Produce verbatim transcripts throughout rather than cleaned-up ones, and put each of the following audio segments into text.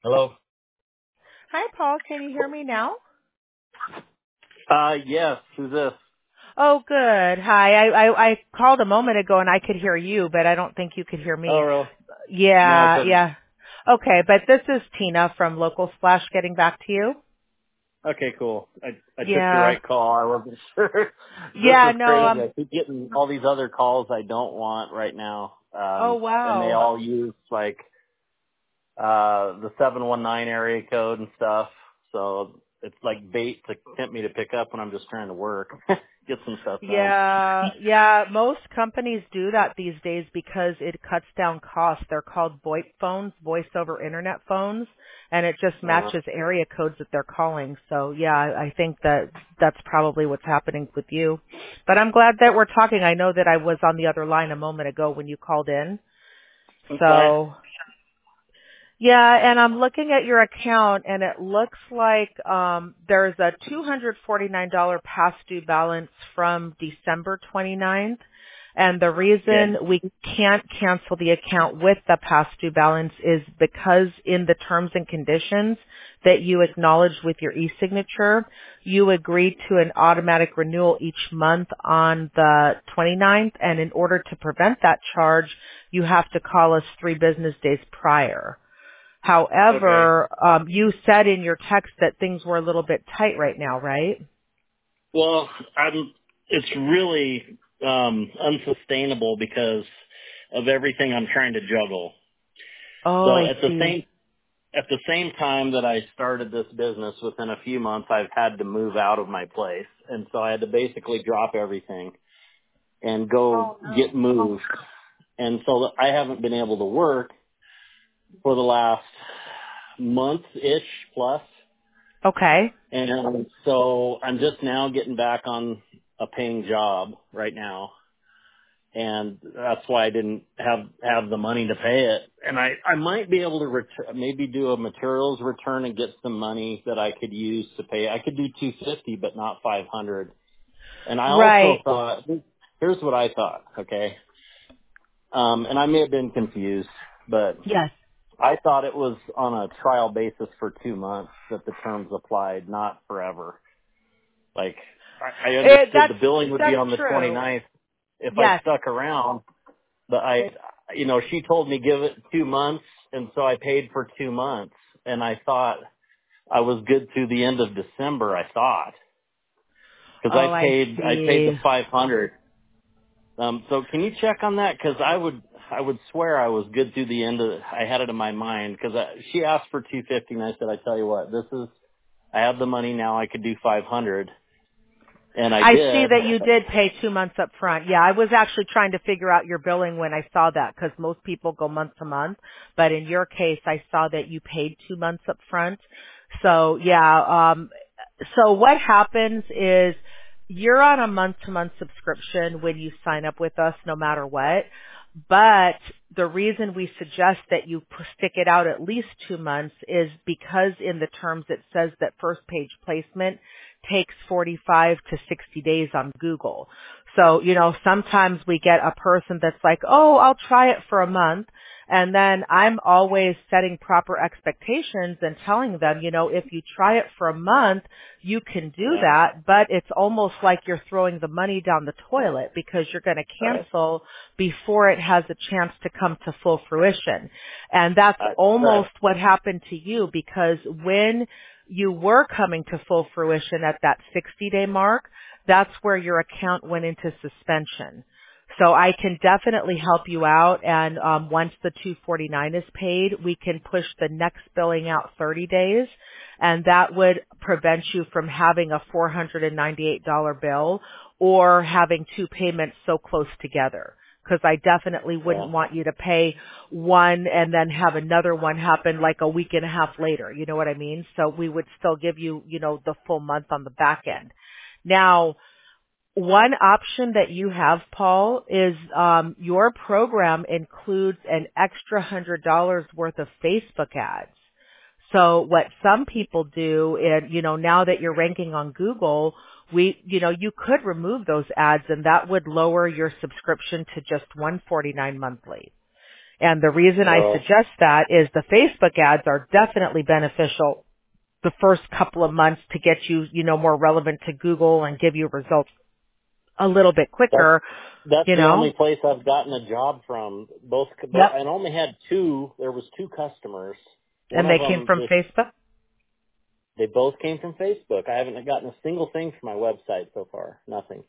Hello? Hi, Paul. Can you hear me now? Uh, yes. Who's this? Oh, good. Hi. I, I, I called a moment ago and I could hear you, but I don't think you could hear Oh, me. really? No, I Yeah, couldn't. yeah. Okay, but this is Tina from Local Splash getting back to you. Okay, cool. I I took the Yeah. right call. I wasn't sure. This Yeah, is no, crazy. um, I keep getting all these other calls I don't want right now. oh, Um, and they wow. all use like, uh, the seven one nine area code and stuff. So it's like bait to tempt me to pick up when I'm just trying to work, get some stuff done. Yeah, yeah, most companies do that these days because it cuts down costs. They're called VoIP phones, voice over internet phones, and it just Uh, matches area codes that they're calling. So yeah, I I think that that's probably what's happening with you. But I'm glad that we're talking. I know that I was on the other line a moment ago when you called in. okay. So yeah, and I'm looking at your account and it looks like um there's a two hundred forty-nine dollars past due balance from December twenty-ninth. And the Okay. reason we can't cancel the account with the past due balance is because in the terms and conditions that you acknowledged with your e-signature, you agreed to an automatic renewal each month on the twenty-ninth. And in order to prevent that charge, you have to call us three business days prior. Okay. However, um, you said in your text that things were a little bit tight right now, right? Well, I'm, it's really um, unsustainable because of everything I'm trying to juggle. Oh, So I at the see. same at the same time that I started this business, within a few months, I've had to move out of my place, and so I had to basically drop everything and go Oh, no. get moved. And so I haven't been able to work for the last month ish plus. Okay. And so I'm just now getting back on a paying job right now. And that's why I didn't have, have the money to pay it. And I, I might be able to ret- maybe do a materials return and get some money that I could use to pay. I could do two hundred fifty, but not five hundred. And I also Right. thought, here's what I thought. Okay. Um, and I may have been confused, but Yes. I thought it was on a trial basis for two months that the terms applied, not forever. Like, I I It, understood that's, the billing would be that's on the true. twenty-ninth if I Yes. stuck around, but I, you know, she told me give it two months, and so I paid for two months, and I thought I was good through the end of December, I thought, because Oh, I I paid, I paid the see. five hundred. Um, so can you check on that? Because I would, I would swear I was good through the end of, I had it in my mind, because she asked for two fifty, and I said, I tell you what, this is, I have the money now, I could do five hundred. And I I see did. that you did pay two months up front. Yeah, I was actually trying to figure out your billing when I saw that because most people go month to month. But in your case, I saw that you paid two months up front. So yeah, um, so what happens is you're on a month to month subscription when you sign up with us no matter what. But the reason we suggest that you p- stick it out at least two months is because in the terms it says that first page placement takes forty-five to sixty days on Google. So, you know, sometimes we get a person that's like, oh, I'll try it for a month. And then I'm always setting proper expectations and telling them, you know, if you try it for a month, you can do Yeah. that, but it's almost like you're throwing the money down the toilet because you're going to Right. cancel before it has a chance to come to full fruition. And that's I, almost right. what happened to you because when you were coming to full fruition at that sixty day mark, that's where your account went into suspension. So I can definitely help you out, and um, once the two forty-nine is paid, we can push the next billing out thirty days, and that would prevent you from having a four hundred ninety-eight dollars bill or having two payments so close together. Because I definitely Yeah. wouldn't want you to pay one and then have another one happen like a week and a half later. You know what I mean? So we would still give you, you know, the full month on the back end. Now, one option that you have, Paul, is um, your program includes an extra one hundred dollars worth of Facebook ads. So what some people do, and you know, now that you're ranking on Google, we, you know, you could remove those ads, and that would lower your subscription to just one forty-nine monthly. And the reason I Well, suggest that is the Facebook ads are definitely beneficial the first couple of months to get you, you know, more relevant to Google and give you results a little bit that's quicker, that's you the only know? place I've gotten a job from. Both, Yep. I only had two. There was two customers. One And of they came them from just Facebook? they both came from Facebook. I haven't gotten a single thing from my website so far. Nothing.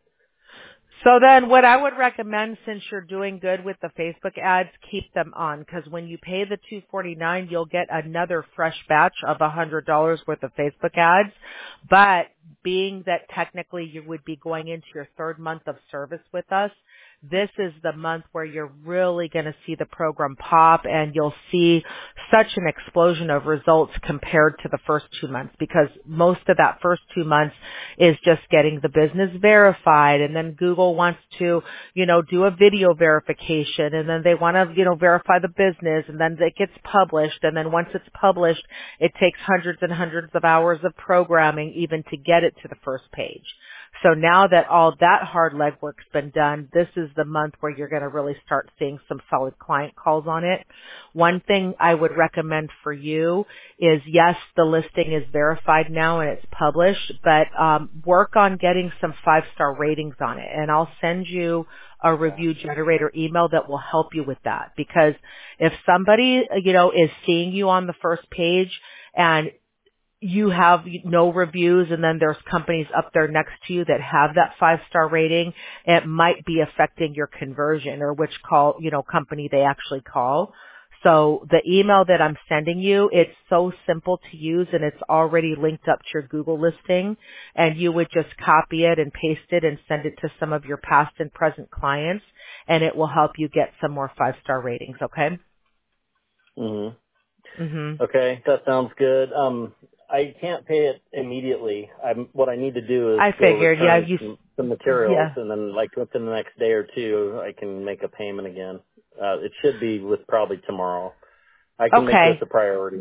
So then what I would recommend, since you're doing good with the Facebook ads, keep them on, because when you pay the two forty-nine, you'll get another fresh batch of one hundred dollars worth of Facebook ads. But being that technically you would be going into your third month of service with us, this is the month where you're really going to see the program pop, and you'll see such an explosion of results compared to the first two months, because most of that first two months is just getting the business verified, and then Google wants to, you know, do a video verification, and then they want to, you know, verify the business, and then it gets published, and then once it's published, it takes hundreds and hundreds of hours of programming even to get it to the first page. So now that all that hard legwork's been done, this is the month where you're going to really start seeing some solid client calls on it. One thing I would recommend for you is, yes, the listing is verified now and it's published, but um, work on getting some five-star ratings on it. And I'll send you a review generator email that will help you with that. Because if somebody, you know, is seeing you on the first page and you have no reviews, and then there's companies up there next to you that have that five star rating, it might be affecting your conversion or which call, you know, company they actually call. So the email that I'm sending you, it's so simple to use, and it's already linked up to your Google listing, and you would just copy it and paste it and send it to some of your past and present clients, and it will help you get some more five star ratings. Okay. Mhm. Mhm. Okay, that sounds good. Um, I can't pay it immediately. I'm, what I need to do is I go figured. Yeah. return You. some, some materials, Yeah. and then like within the next day or two, I can make a payment again. Uh, it should be with probably tomorrow. I can make this Okay. a priority.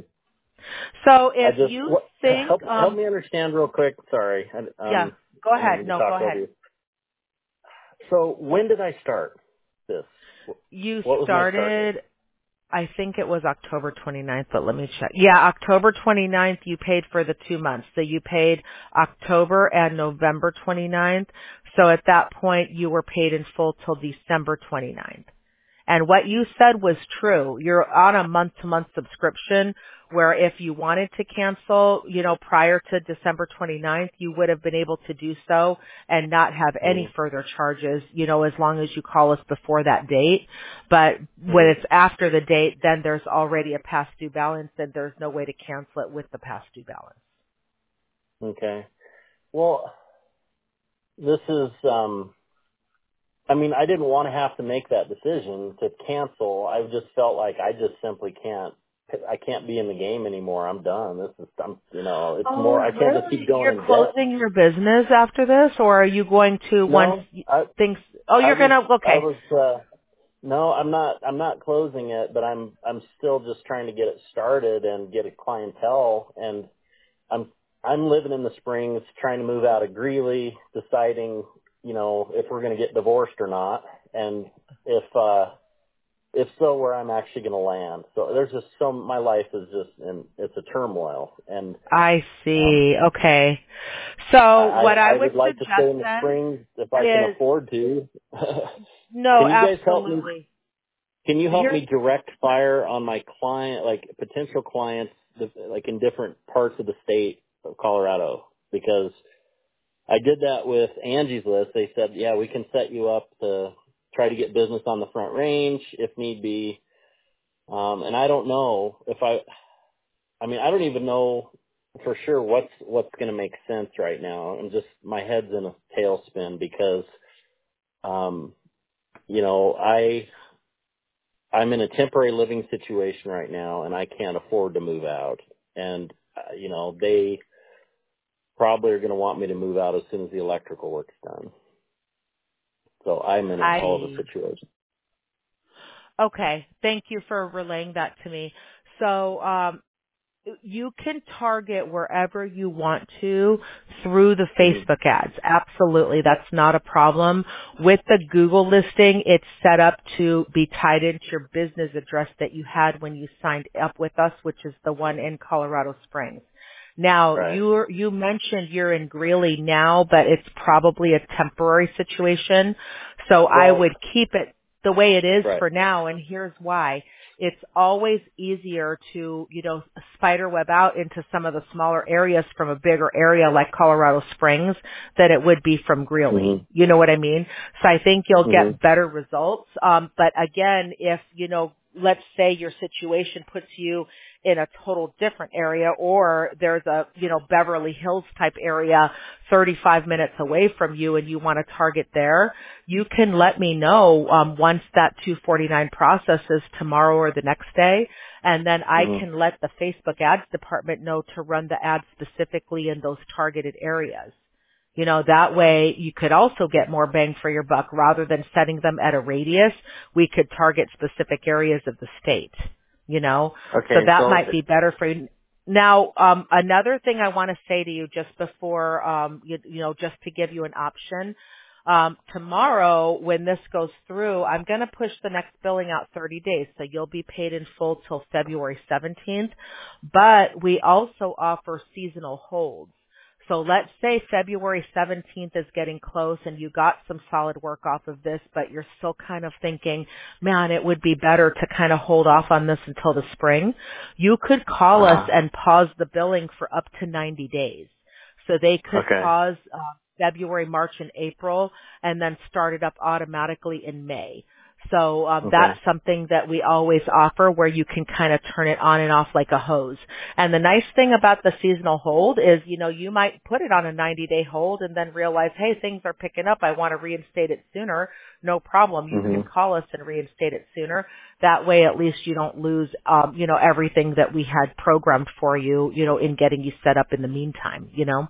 So I if just you what, think, help help um, me understand real quick. Sorry, I, yeah, um, go I don't ahead. mean to No, go talk over ahead. you. So when did I start this? You What was my start date? started, I think it was October twenty-ninth, but let me check. Yeah, October twenty-ninth you paid for the two months. So you paid October and November twenty-ninth. So at that point you were paid in full till December twenty-ninth. And what you said was true. You're on a month-to-month subscription where if you wanted to cancel, you know, prior to December twenty-ninth, you would have been able to do so and not have any Mm-hmm. further charges, you know, as long as you call us before that date. But when it's Mm-hmm. after the date, then there's already a past due balance, and there's no way to cancel it with the past due balance. Okay. Well, this is um I mean, I didn't want to have to make that decision to cancel. I just felt like I just simply can't. I can't be in the game anymore. I'm done. This is, I'm, you know, it's more. Oh, I can't just keep really? going You're in debt. closing your business after this, or are you going to once No, I, things? Oh, I you're was, gonna. I Okay. was. uh No, I'm not. I'm not closing it, but I'm, I'm still just trying to get it started and get a clientele. And I'm, I'm living in the Springs, trying to move out of Greeley, deciding, you know, if we're going to get divorced or not, and if. uh if so, where I'm actually going to land. So there's just so, my life is just in, it's a turmoil. And, I um, see. Okay. I, So what I I, I would would like to stay suggest in the then Springs if I can is afford to. no, Can you guys help me? absolutely. Can you help You're me direct fire on my client, like potential clients, like in different parts of the state of Colorado? Because I did that with Angie's List. They said, yeah, we can set you up to try to get business on the Front Range if need be. Um, and I don't know if I, I mean, I don't even know for sure what's what's going to make sense right now. I'm just my head's in a tailspin because, um, you know, I I'm in a temporary living situation right now, and I can't afford to move out. And uh, you know, they probably are going to want me to move out as soon as the electrical work's done. So I'm in a hell of a I situation. okay. Thank you for relaying that to me. So um you can target wherever you want to through the Mm-hmm. Facebook ads. Absolutely. That's not a problem. With the Google listing, it's set up to be tied into your business address that you had when you signed up with us, which is the one in Colorado Springs. Now, Right. you you mentioned you're in Greeley now, but it's probably a temporary situation. So I Well, would keep it the way it is right. for now, and here's why. It's always easier to, you know, spider web out into some of the smaller areas from a bigger area like Colorado Springs than it would be from Greeley. Mm-hmm. You know what I mean? So I think you'll get Mm-hmm. better results. Um, but again, if, you know, let's say your situation puts you in a total different area, or there's a, you know, Beverly Hills type area thirty-five minutes away from you and you want to target there, you can let me know um, once that two forty-nine processes tomorrow or the next day, and then I Mm-hmm. can let the Facebook ads department know to run the ads specifically in those targeted areas. You know, that way you could also get more bang for your buck rather than setting them at a radius. We could target specific areas of the state, you know, so Okay. that So, might be better for you. Now, um, another thing I want to say to you just before, um, you, you know, just to give you an option, um, tomorrow when this goes through, I'm going to push the next billing out thirty days. So you'll be paid in full till February seventeenth, but we also offer seasonal holds. So let's say February seventeenth is getting close and you got some solid work off of this, but you're still kind of thinking, man, it would be better to kind of hold off on this until the spring. You could call us uh, and pause the billing for up to ninety days. So they could okay. pause uh, February, March, and April and then start it up automatically in May. So um, Okay. that's something that we always offer where you can kind of turn it on and off like a hose. And the nice thing about the seasonal hold is, you know, you might put it on a ninety-day hold and then realize, hey, things are picking up. I want to reinstate it sooner. No problem. You Mm-hmm. can call us and reinstate it sooner. That way, at least you don't lose, um, you know, everything that we had programmed for you, you know, in getting you set up in the meantime, you know?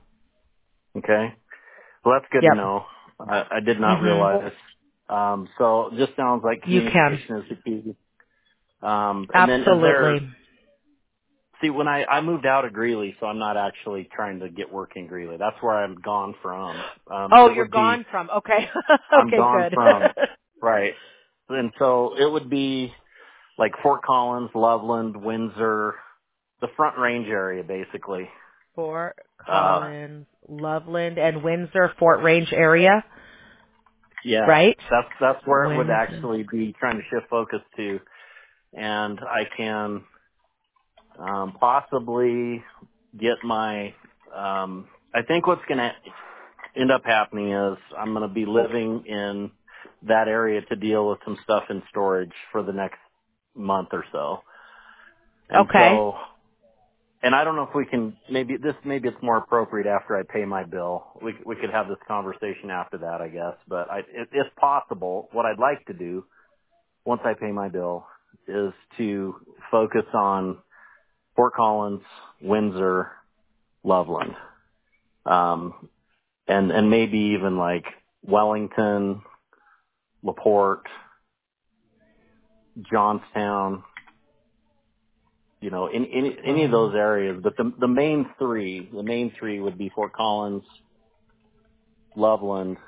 Okay. Well, that's good to Yep. know. I, I did not hmm realize. Um, so it just sounds like You can. communication is the key. Um, and then is there, Absolutely. see, when I, I moved out of Greeley, so I'm not actually trying to get work in Greeley. That's where I'm gone from. Um, Oh, it you're would be, gone from. Okay. I'm okay, gone good. from, right. And so it would be like Fort Collins, Loveland, Windsor, the Front Range area, basically. Fort Uh, Collins, Loveland, and Windsor, Fort Range area, yeah, right? that's, that's where it would Windsor. actually be trying to shift focus to. And I can, um, possibly get my, um, I think what's going to end up happening is I'm going to be living in that area to deal with some stuff in storage for the next month or so. And Okay. so, and I don't know if we can, maybe this, maybe it's more appropriate after I pay my bill. We, we could have this conversation after that, I guess, but I, it, if possible, what I'd like to do once I pay my bill is to focus on Fort Collins, Windsor, Loveland, um, and, and maybe even like Wellington, LaPorte, Johnstown, you know, in, any, any of those Um, areas. But the, the main three, the main three would be Fort Collins, Loveland.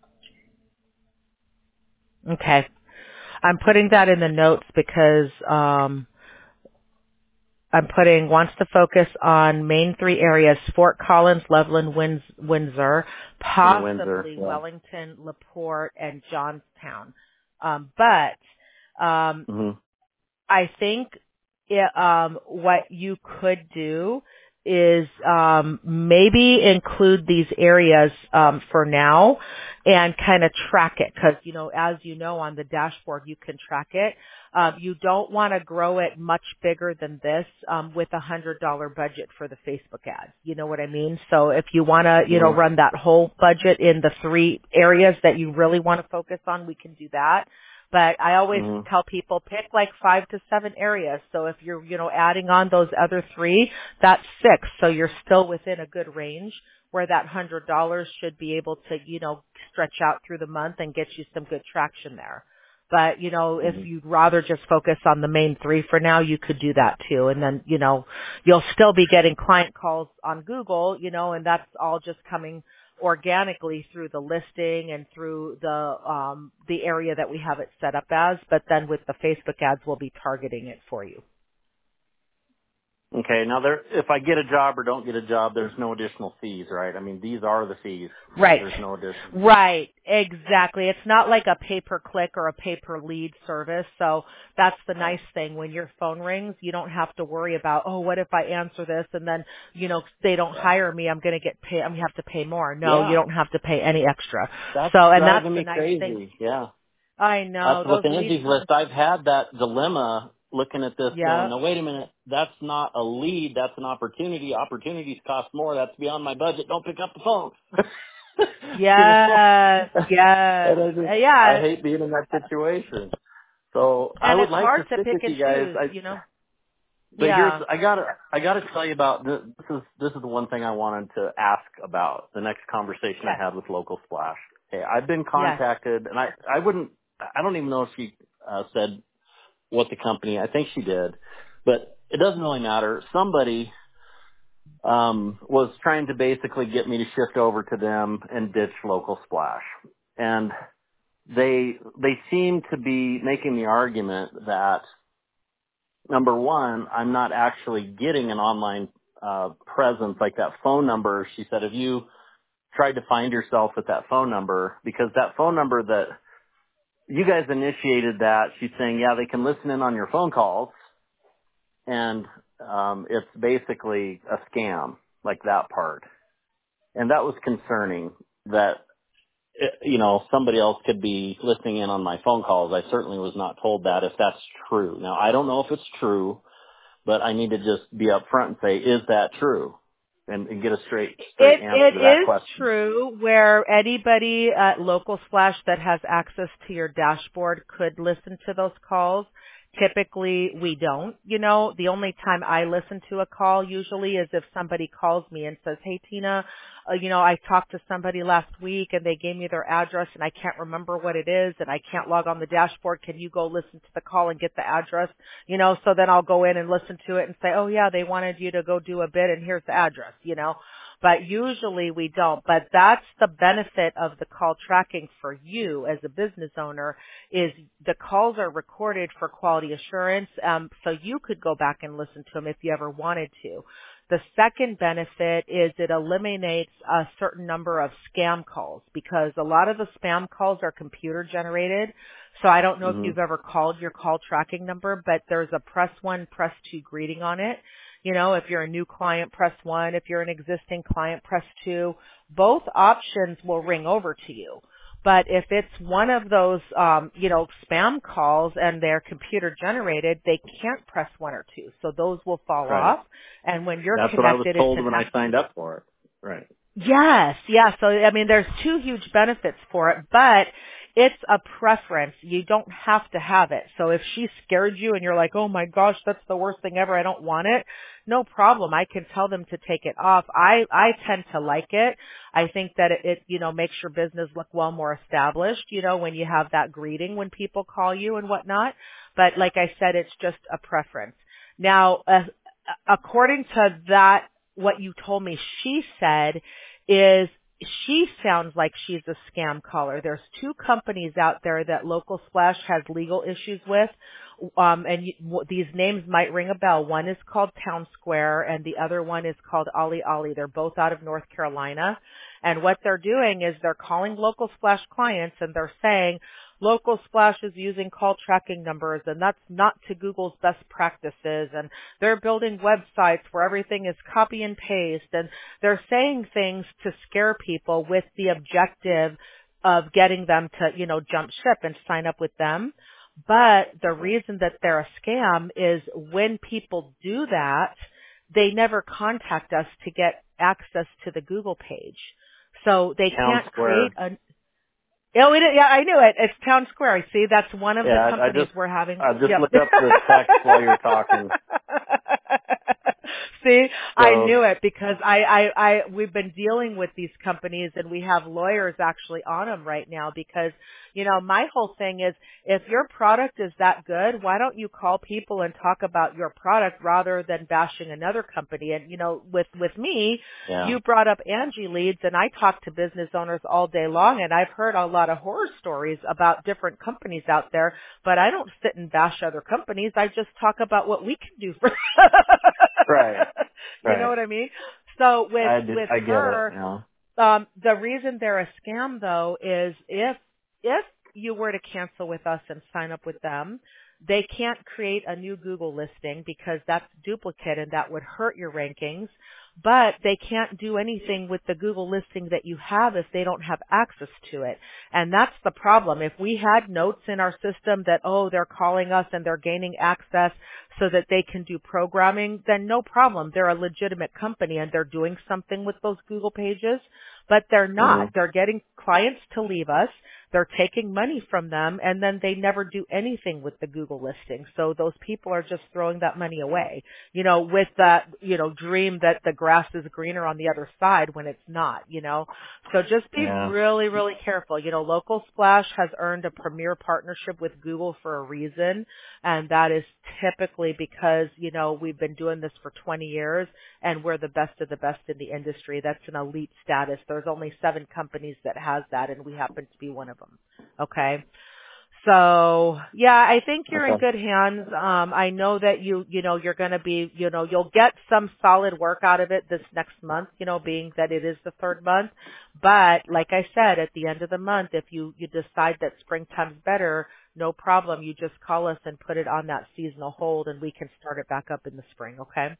okay. I'm putting that in the notes because um, I'm putting wants to focus on main three areas: Fort Collins, Loveland, Wins- Windsor, In Windsor, possibly yeah. Wellington, LaPorte, and Johnstown. Um, but um, hmm I think it, um, what you could do is um, maybe include these areas um, for now and kind of track it because, you know, as you know on the dashboard, you can track it. Um, you don't want to grow it much bigger than this um, with a one hundred dollars budget for the Facebook ads. You know what I mean? So if you want to, you know, hmm run that whole budget in the three areas that you really want to focus on, we can do that. But I always hmm tell people pick like five to seven areas. So if you're, you know, adding on those other three, that's six. So you're still within a good range where that one hundred dollars should be able to, you know, stretch out through the month and get you some good traction there. But, you know, if Mm-hmm. you'd rather just focus on the main three for now, you could do that too. And then, you know, you'll still be getting client calls on Google, you know, and that's all just coming organically through the listing and through the, um, the area that we have it set up as. But then with the Facebook ads, we'll be targeting it for you. Okay, now there, if I get a job or don't get a job, there's no additional fees, right? I mean, these are the fees. Right. There's no additional. Right. Exactly. It's not like a pay-per-click or a pay-per-lead service. So that's the nice thing. When your phone rings, you don't have to worry about, oh, what if I answer this and then, you know, they don't hire me, I'm going to get paid, I'm going to have to pay more. No, you Yeah, don't have to pay any extra. that's So, and that's driving the me nice thing. crazy. Yeah. I know. That's with Those Angie's leads. List. I've had that dilemma looking at this going, Yeah. no, wait a minute. That's not a lead. That's an opportunity. Opportunities cost more. That's beyond my budget. Don't pick up the phone. you know? Yes. Yes. And I Uh, just, I Yeah. hate being in that situation. So I And would it's like to hard to stick pick with and you guys. choose, I, you know? but here's, Yeah. I gotta, I gotta tell you about, this This is, this is the one thing I wanted to ask about the next conversation Yes. I had with Local Splash. Okay. I've been Yes. contacted and I, I wouldn't, I don't even know if she uh, said what the company, I think she did, but it doesn't really matter. Somebody, um, was trying to basically get me to shift over to them and ditch Local Splash. And they, they seem to be making the argument that, number one, I'm not actually getting an online uh, presence like that phone number. She said, have you tried to find yourself with that phone number? Because that phone number that you guys initiated that, she's saying, yeah, they can listen in on your phone calls. And um, it's basically a scam, like that part. And that was concerning that, you know, somebody else could be listening in on my phone calls. I certainly was not told that if that's true. Now, I don't know if it's true, but I need to just be upfront and say, is that true? And, and get a straight, straight It answer to that it is question. true where anybody at Local Splash that has access to your dashboard could listen to those calls. Typically, we don't. You know, the only time I listen to a call usually is if somebody calls me and says, "Hey, Tina, uh, you know, I talked to somebody last week and they gave me their address and I can't remember what it is and I can't log on the dashboard. Can you go listen to the call and get the address?" You know, so then I'll go in and listen to it and say, "Oh yeah, they wanted you to go do a bid and here's the address," you know. But usually we don't. But that's the benefit of the call tracking for you as a business owner is the calls are recorded for quality assurance. Um, so you could go back and listen to them if you ever wanted to. The second benefit is it eliminates a certain number of scam calls because a lot of the spam calls are computer generated. So I don't know if hmm you've ever called your call tracking number, but there's a press one, press two greeting on it. You know, if you're a new client, press one. If you're an existing client, press two. Both options will ring over to you. But if it's one of those, um, you know, spam calls and they're computer generated, they can't press one or two. So those will fall Right. off. And when you're That's what I was connected, it's told an when I active. signed up for it. Right. Yes, yeah. So I mean, there's two huge benefits for it, but it's a preference. You don't have to have it. So if she scared you and you're like, "Oh my gosh, that's the worst thing ever. I don't want it." No problem. I can tell them to take it off. I I tend to like it. I think that it, it you know makes your business look well more established. You know, when you have that greeting when people call you and whatnot. But like I said, it's just a preference. Now, uh, according to that, what you told me she said is she sounds like she's a scam caller. There's two companies out there that Local Splash has legal issues with. Um, and you, w- these names might ring a bell. One is called Town Square and the other one is called Ali Ali. They're both out of North Carolina. And what they're doing is they're calling Local Splash clients and they're saying, Local Splash is using call tracking numbers and that's not to Google's best practices, and they're building websites where everything is copy and paste, and they're saying things to scare people with the objective of getting them to, you know, jump ship and sign up with them. But the reason that they're a scam is when people do that, they never contact us to get access to the Google page. So they Town can't create Square. a Oh, we did, yeah, I knew it. It's Town Square. See, that's one of the Yeah, I, I companies just, we're having. I just Yep. looked up the text while you were talking. See, I So, knew it because I, I, I, we've been dealing with these companies and we have lawyers actually on them right now because, you know, my whole thing is if your product is that good, why don't you call people and talk about your product rather than bashing another company? And, you know, with, with me, yeah. you brought up Angie Leads and I talk to business owners all day long and I've heard a lot of horror stories about different companies out there, but I don't sit and bash other companies. I just talk about what we can do for Right. You know Right. what I mean? So with, I did, with I get it. her, Yeah. um, the reason they're a scam though is if, if you were to cancel with us and sign up with them, they can't create a new Google listing because that's duplicate and that would hurt your rankings, but they can't do anything with the Google listing that you have if they don't have access to it. And that's the problem. If we had notes in our system that, oh, they're calling us and they're gaining access so that they can do programming, then no problem. They're a legitimate company and they're doing something with those Google pages, but they're not. Mhm. They're getting clients to leave us. They're taking money from them and then they never do anything with the Google listing. So those people are just throwing that money away, you know, with that, you know, dream that the grass is greener on the other side when it's not, you know. So just be Yeah. really, really careful. You know, Local Splash has earned a premier partnership with Google for a reason. And that is typically because, you know, we've been doing this for twenty years and we're the best of the best in the industry. That's an elite status. There's only seven companies that has that and we happen to be one of them. Okay. So yeah, I think you're in Okay. good hands. Um, I know that you, you know, you're going to be, you know, you'll get some solid work out of it this next month, you know, being that it is the third month. But like I said, at the end of the month, if you, you decide that springtime's better, no problem. You just call us and put it on that seasonal hold and we can start it back up in the spring. Okay.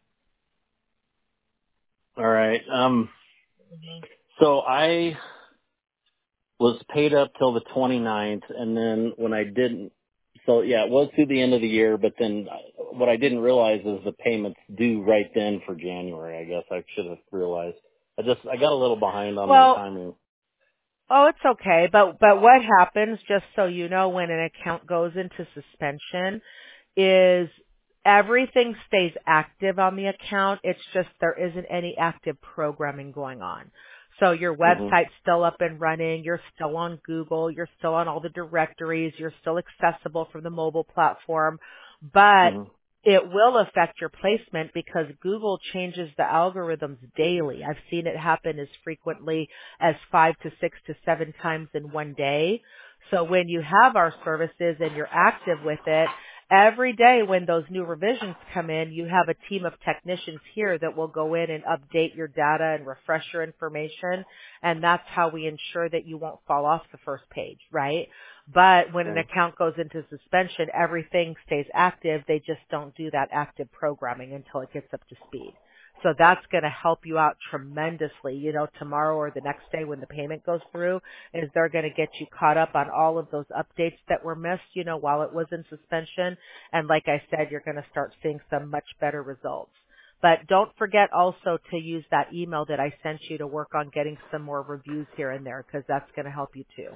All right. Um, hmm so I was paid up till the twenty-ninth, and then when I didn't, so yeah, it was through the end of the year, but then what I didn't realize is the payments due right then for January. I guess I should have realized. I just, I got a little behind on my Well, timing. oh, it's okay. But, but what happens, just so you know, when an account goes into suspension is everything stays active on the account. It's just there isn't any active programming going on. So your hmm website's still up and running. You're still on Google. You're still on all the directories. You're still accessible from the mobile platform. But hmm it will affect your placement because Google changes the algorithms daily. I've seen it happen as frequently as five to six to seven times in one day. So when you have our services and you're active with it, every day when those new revisions come in, you have a team of technicians here that will go in and update your data and refresh your information. And that's how we ensure that you won't fall off the first page, right? But when an Okay. account goes into suspension, everything stays active. They just don't do that active programming until it gets up to speed. So that's going to help you out tremendously, you know, tomorrow or the next day when the payment goes through, is they're going to get you caught up on all of those updates that were missed, you know, while it was in suspension. And like I said, you're going to start seeing some much better results. But don't forget also to use that email that I sent you to work on getting some more reviews here and there because that's going to help you too.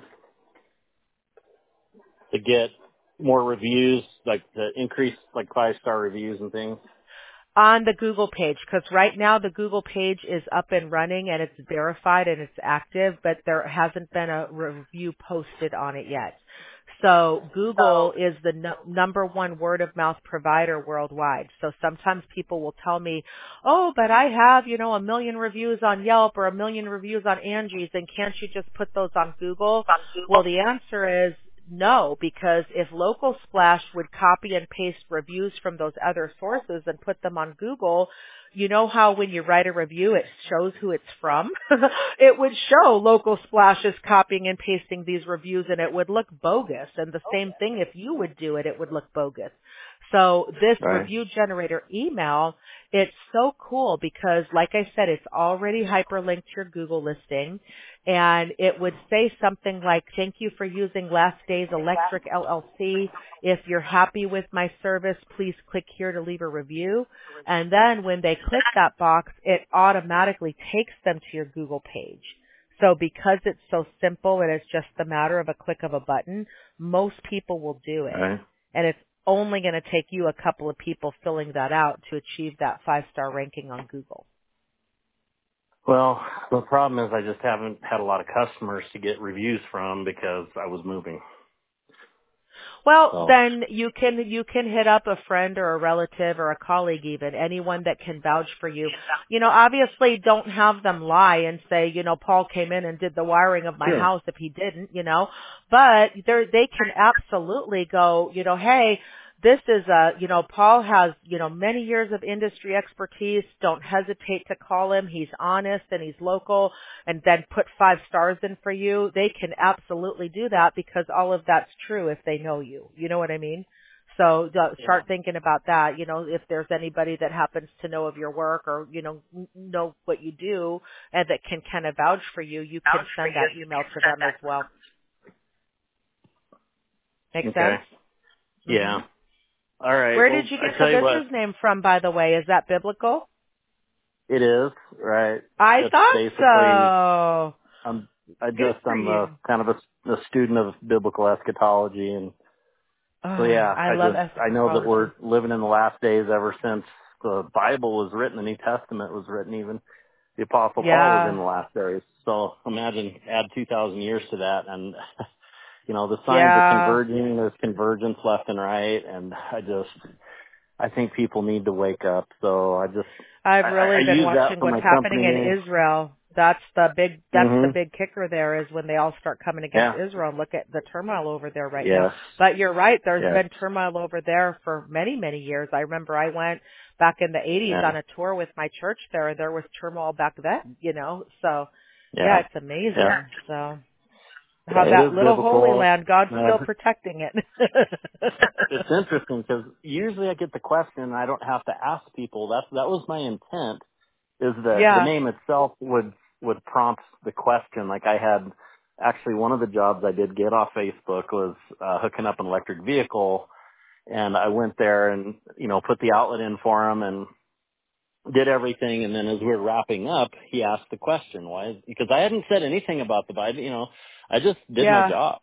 To get more reviews, like to increase like five star reviews and things. On the Google page, because right now the Google page is up and running and it's verified and it's active, but there hasn't been a review posted on it yet. So Google is the no- number one word of mouth provider worldwide. So sometimes people will tell me, oh, but I have, you know, a million reviews on Yelp or a million reviews on Angie's and can't you just put those on Google? Well, the answer is no, because if Local Splash would copy and paste reviews from those other sources and put them on Google, you know how when you write a review it shows who it's from? It would show Local Splash is copying and pasting these reviews and it would look bogus. And the same thing if you would do it, it would look bogus. So this Right. review generator email, it's so cool because like I said, it's already hyperlinked to your Google listing and it would say something like, thank you for using Last Days Electric L L C. If you're happy with my service, please click here to leave a review. And then when they click that box, it automatically takes them to your Google page. So because it's so simple and it's just a matter of a click of a button, most people will do it. Right. And it's only going to take you a couple of people filling that out to achieve that five-star ranking on Google. Well, the problem is I just haven't had a lot of customers to get reviews from because I was moving. Well, So, then you can you can hit up a friend or a relative or a colleague, even anyone that can vouch for you. You know, obviously don't have them lie and say, you know, Paul came in and did the wiring of my sure. house if he didn't, you know. But they they can absolutely go, you know, hey, this is a, you know, Paul has, you know, many years of industry expertise. Don't hesitate to call him. He's honest and he's local, and then put five stars in for you. They can absolutely do that because all of that's true if they know you. You know what I mean? So uh, Yeah. start thinking about that. You know, if there's anybody that happens to know of your work or, you know, n- know what you do and that can kind of vouch for you, you can send that email to them as well. Make Okay. sense? Yeah. hmm All right. Where Well, did you I get the tell you what, business name from, by the way? Is that biblical? it is, right? I It's thought basically, so. I'm, I Good just, for I'm you. a kind of a, a student of biblical eschatology. And Oh, so, yeah, I I love just, I know that we're eschatology. living in the last days ever since the Bible was written, the New Testament was written, even the Apostle Paul was in Yeah, the last days. So imagine add two thousand years to that, and you know, the signs are yeah. converging. There's convergence left and right, and I just, I think people need to wake up. So I just, I've I, I I really been use that watching for what's my happening company name. in Israel. That's the big, that's the hmm big kicker there is when they all start coming against Yeah. Israel and look at the turmoil over there right now. Yes. But you're right, there's Yes. been turmoil over there for many, many years. I remember I went back in the eighties Yeah. on a tour with my church there and there was turmoil back then, you know, so yeah, Yeah. it's Yeah. amazing. So how Yeah. It that is little holy biblical. land, God's Uh, still protecting it. it's interesting because usually I get the question and I don't have to ask people. That's, that was my intent, is that the Yeah, name itself would, would prompt the question. Like I had, actually one of the jobs I did get off Facebook was, uh, hooking up an electric vehicle, and I went there and, you know, put the outlet in for him and did everything. And then as we were wrapping up, he asked the question, why? Because I hadn't said anything about the Bible, you know, I just did my yeah. job.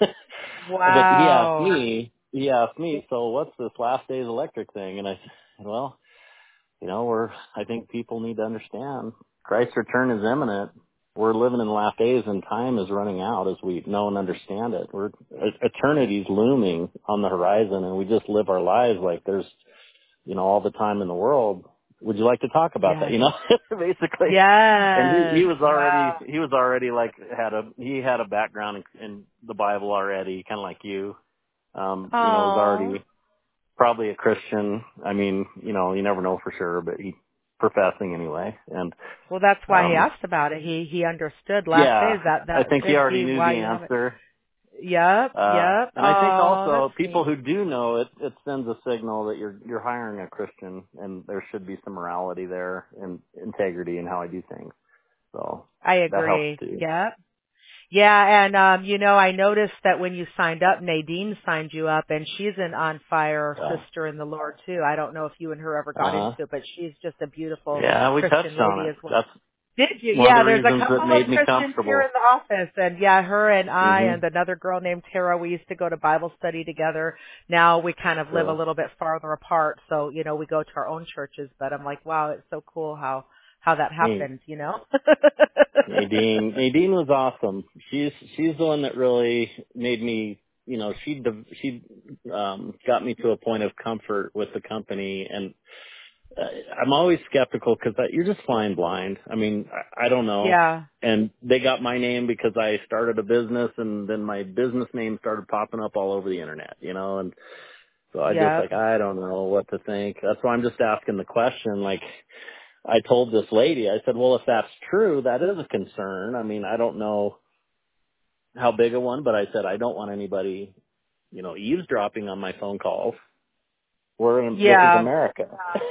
But he asked Wow. me, he asked me, so what's this last days electric thing? And I said, well, you know, we're, I think people need to understand Christ's return is imminent. We're living in the last days and time is running out as we know and understand it. We're, eternity's looming on the horizon, and we just live our lives like there's, you know, all the time in the world. Would you like to talk about that? Yes. You know, basically. And he, he Yes. was already, Wow. he was already like, had a, he had a background in, in the Bible already, kind of like you. Um, you know, was Oh. already probably a Christian. I mean, you know, you never know for sure, but he professing anyway. And, Well, that's why he um, asked about it. He he understood last yeah, days that I that think he could already be knew why the you have it. answer. Yep. Uh, Yep. and I think Oh, that's also people neat. who do know it, it sends a signal that you're, you're hiring a Christian, and there should be some morality there and integrity in how I do things. So I that helps agree. too. Yep. Yeah, and um, you know, I noticed that when you signed up, Nadine signed you up, and she's an on fire Yeah. sister in the Lord too. I don't know if you and her ever got Uh huh. into it, but she's just a beautiful Yeah, we Christian touched lady on as it. well. That's Did you? one of the Yeah, there's a reasons that couple of made me Christians here in comfortable. the office, and yeah, her and I Mhm. and another girl named Tara, we used to go to Bible study together. Now we kind of live a Sure. little bit farther apart, so you know we go to our own churches. But I'm like, wow, it's so cool how how that Neat. happened, you know? Nadine. Nadine was awesome. She's she's the one that really made me. You know, she she um, got me to a point of comfort with the company, and uh, I'm always skeptical because you're just flying blind. I mean, I, I don't know. Yeah. And they got my name because I started a business, and then my business name started popping up all over the internet. You know, and so I just Yep. like I don't know what to think. That's why I'm just asking the question. Like I told this lady, I said, well, if that's true, that is a concern. I mean, I don't know how big a one, but I said I don't want anybody, you know, eavesdropping on my phone calls. We're in, this is Yeah. America.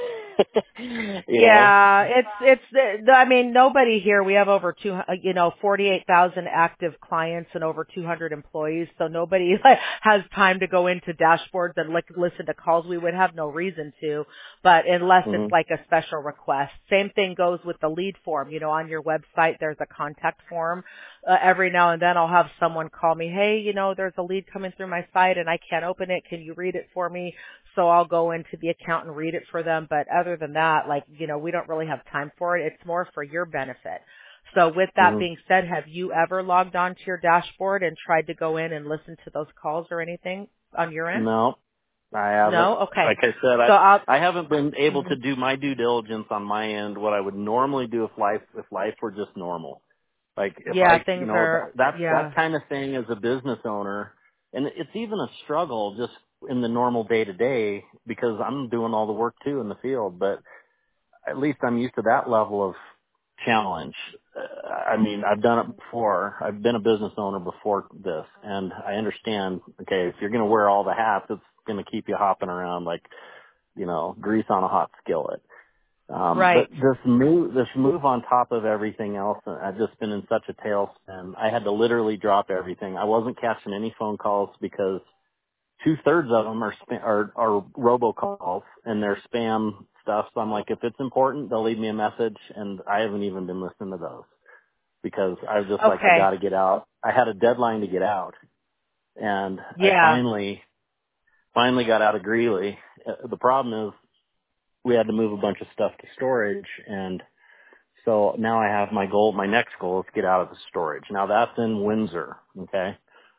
you know? Yeah, it's it's the, the- I mean nobody here. We have over two, uh, you know, forty-eight thousand active clients and over two hundred employees. So nobody like, has time to go into dashboards and like listen to calls. We would have no reason to, but unless it's Mhm. like a special request. Same thing goes with the lead form. You know, on your website there's a contact form. uh, every now and then I'll have someone call me, hey, you know, there's a lead coming through my site and I can't open it. Can you read it for me? So I'll go into the account and read it for them. But other than that, like, you know, we don't really have time for it. It's more for your benefit. So with that hmm being said, have you ever logged on to your dashboard and tried to go in and listen to those calls or anything on your end? No, I haven't. No? Okay. Like I said, So I I'll, I haven't been able mhm. to do my due diligence on my end. What I would normally do if life if life were just normal. Like if Yeah, I, you things know, are, that that, yeah. that kind of thing as a business owner, and it's even a struggle just in the normal day to day because I'm doing all the work too in the field. But at least I'm used to that level of challenge. Uh, I mean, I've done it before. I've been a business owner before this, and I understand. Okay, if you're going to wear all the hats, it's going to keep you hopping around like, you know, grease on a hot skillet. Um, Right. but this move, this move on top of everything else, I've just been in such a tailspin. I had to literally drop everything. I wasn't catching any phone calls because two thirds of them are, spam, are are robocalls and they're spam stuff. So I'm like, if it's important, they'll leave me a message, and I haven't even been listening to those because I was just like, I got Okay. to get out. I had a deadline to get out, and I Yeah. finally finally got out of Greeley. Uh, The problem is we had to move a bunch of stuff to storage, and so now I have my goal. My next goal is to get out of the storage. Now that's in Windsor. Okay,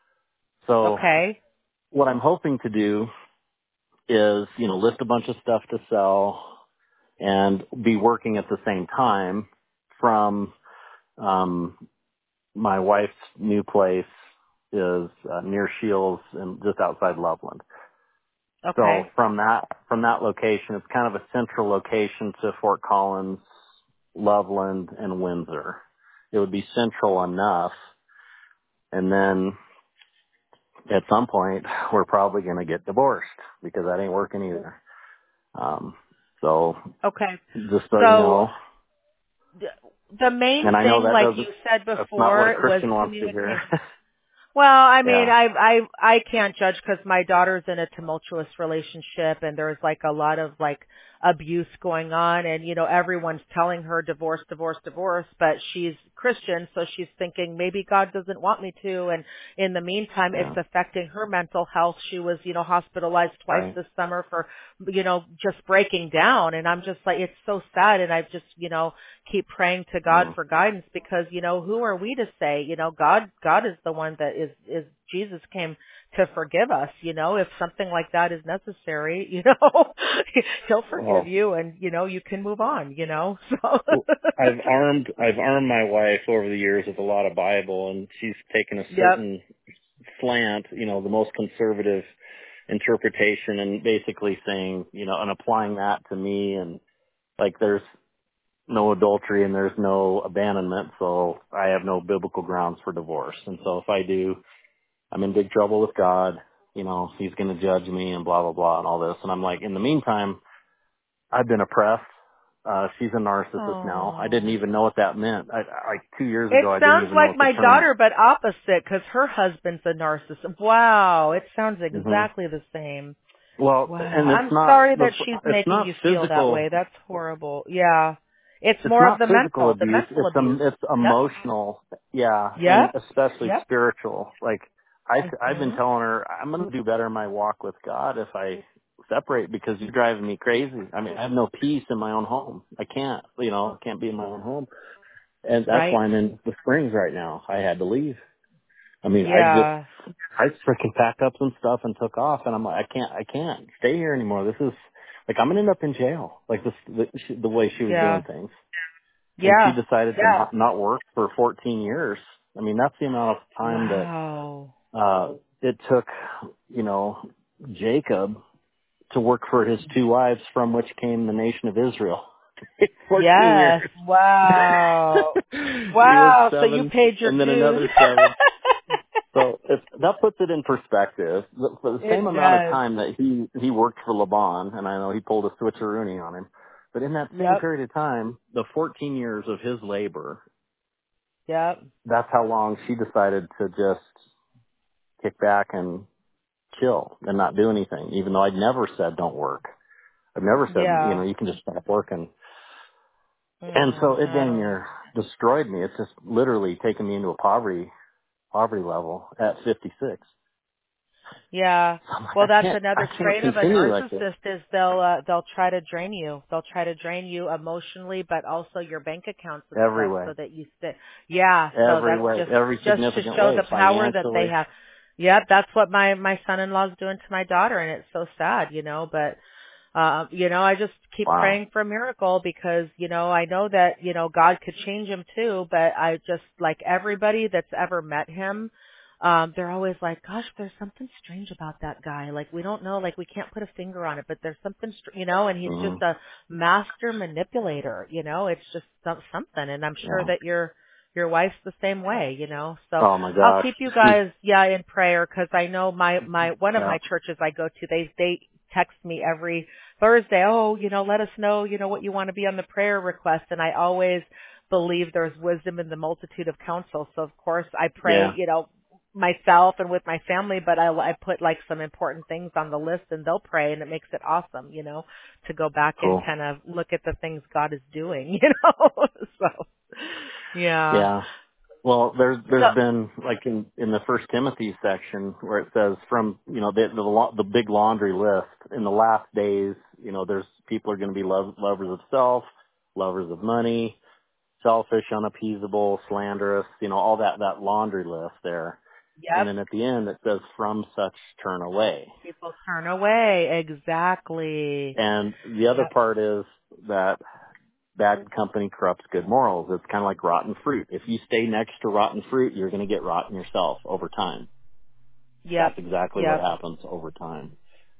so Okay. what I'm hoping to do is, you know, list a bunch of stuff to sell and be working at the same time from um my wife's new place is uh, near Shields and just outside Loveland. So Okay. from that from that location, it's kind of a central location to Fort Collins, Loveland, and Windsor. It would be central enough, and then at some point we're probably going to get divorced because that ain't working either. Um, so Okay. just so you So know, th- the main and I know thing, that like you doesn't, said that's not what a before, was Christian wants to hear. communication. Well, I mean, Yeah, I I I can't judge because my daughter's in a tumultuous relationship, and there's like a lot of like abuse going on, and you know everyone's telling her divorce, divorce, divorce, but she's Christian, so she's thinking maybe God doesn't want me to, and in the meantime, it's yeah, affecting her mental health. She was, you know, hospitalized twice right. this summer for, you know, just breaking down, and I'm just like, it's so sad, and I just, you know, keep praying to God Mm. for guidance because, you know, who are we to say, you know, God, God is the one that is, is Jesus came to forgive us, you know, if something like that is necessary, you know, he'll forgive Well, you and, you know, you can move on, you know, so. I've armed, I've armed my wife over the years with a lot of Bible, and she's taken a Yep. certain slant, you know, the most conservative interpretation, and basically saying, you know, and applying that to me, and like there's no adultery and there's no abandonment, so I have no biblical grounds for divorce. And so if I do, I'm in big trouble with God. You know, he's going to judge me and blah, blah, blah and all this. And I'm like, in the meantime, I've been oppressed. Uh, she's a narcissist now. I didn't Oh. even know what that meant. I, I, like two years It ago, I didn't sounds even know like what the my term. daughter, but opposite, because her husband's a narcissist. Wow, it sounds hmm exactly the same. Well, Wow. and it's I'm not, sorry the, that she's it's making not you feel that physical. way. That's horrible. Yeah. It's It's more of not the physical mental, the abuse. mental It's abuse. um, it's Yep. emotional. Yeah, and Yep. especially Yep. spiritual. Like I, I've been Mhm. telling her, I'm going to do better in my walk with God if I separate because you're driving me crazy. I mean, I have no peace in my own home. I can't, you know, I can't be in my own home, and that's Right. why I'm in the Springs right now. I had to leave. I mean, I just, Yeah. I freaking packed up some stuff and took off, and I'm like, I can't, I can't stay here anymore. This is like I'm gonna end up in jail. Like this, the, the way she was doing Yeah. things. And she Yeah. decided to not, not work for fourteen years. I mean, that's the amount of time that, Wow. uh, it took, you know, Jacob to work for his two wives from which came the nation of Israel. fourteen Yes. years. Wow. He was Wow. So you seven paid your and then dues. another seven. So if, that puts it in perspective. The- For the same It amount of does. time that he, he worked for Laban, and I know he pulled a switcheroony on him, but in that same Yep. period of time, the fourteen years of his labor, Yep. that's how long she decided to just kick back and chill and not do anything, even though I'd never said don't work. I've never said, you know, Yeah. you can just stop working. And so Mm, it I dang don't. near destroyed me. It's just literally taken me into a poverty poverty level at fifty-six. Yeah. So I'm like, Well, I that's can't, I another can't trait of a continue like this. narcissist is they'll uh, they'll try to drain you. They'll try to drain you emotionally, but also your bank accounts and Every stuff, way, so that you stay. Yeah. So every that's way, just every just to significant show way, the power that they financially. have. Yep. That's what my my son-in-law's doing to my daughter, and it's so sad, you know. But uh, you know, I just keep Wow. praying for a miracle because you know I know that you know God could change him too. But I just like everybody that's ever met him. Um, they're always like, gosh, there's something strange about that guy. Like, we don't know, like, we can't put a finger on it, but there's something, str- you know, and he's hmm just a master manipulator, you know, it's just some, something. And I'm sure Yeah. that your, your wife's the same way, you know, so Oh my I'll gosh. keep you She's, guys, yeah, in prayer because I know my, my, one of yeah. my churches I go to, they, they text me every Thursday, oh, you know, let us know, you know, what you want to be on the prayer request. And I always believe there's wisdom in the multitude of counsel. So of course I pray, Yeah. you know, myself and with my family, but I, I put like some important things on the list and they'll pray and it makes it awesome, you know, to go back and Cool. kind of look at the things God is doing, you know, so yeah. Yeah. Well, there's So, there's been like in in the First Timothy section where it says from you know the the, lo- the big laundry list in the last days, you know, there's people are going to be lov- lovers of self, lovers of money, selfish, unappeasable, slanderous, you know, all that that laundry list there. And yep, then at the end it says from such turn away. people turn away. Exactly. And the other Yep. part is that bad company corrupts good morals. It's kind of like rotten fruit. If you stay next to rotten fruit, you're going to get rotten yourself over time. Yep. That's exactly what Yep. happens over time.